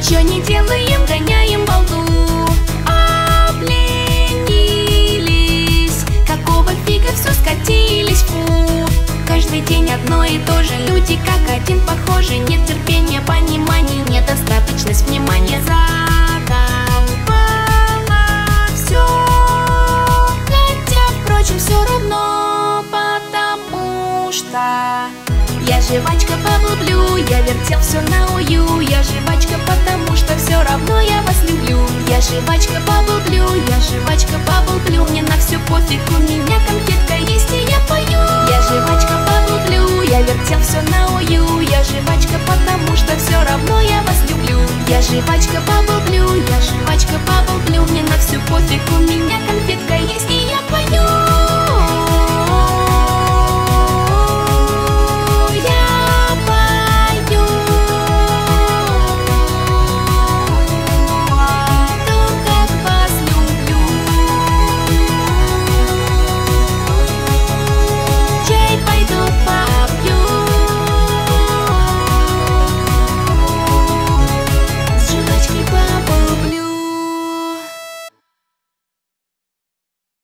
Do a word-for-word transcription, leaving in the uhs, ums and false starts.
Ничего не делаем, гоняем балду. Обленились, какого фига все скатились, фу. Каждый день одно и то же, люди как один похожи. Нет терпения, понимания, недостаточность внимания. Задолбало все, хотя, впрочем, все равно, потому что я жвачка Bubble Blue, я вертел все на ую. Я жвачка, потому что все равно я вас люблю. Я жвачка Bubble Blue, я жвачка Bubble Blue. Мне на все пофиг, у меня конфетка есть и я пою. Я жвачка Bubble Blue, я вертел все на ую. Я жвачка, потому что все равно я вас люблю. Я жвачка Bubble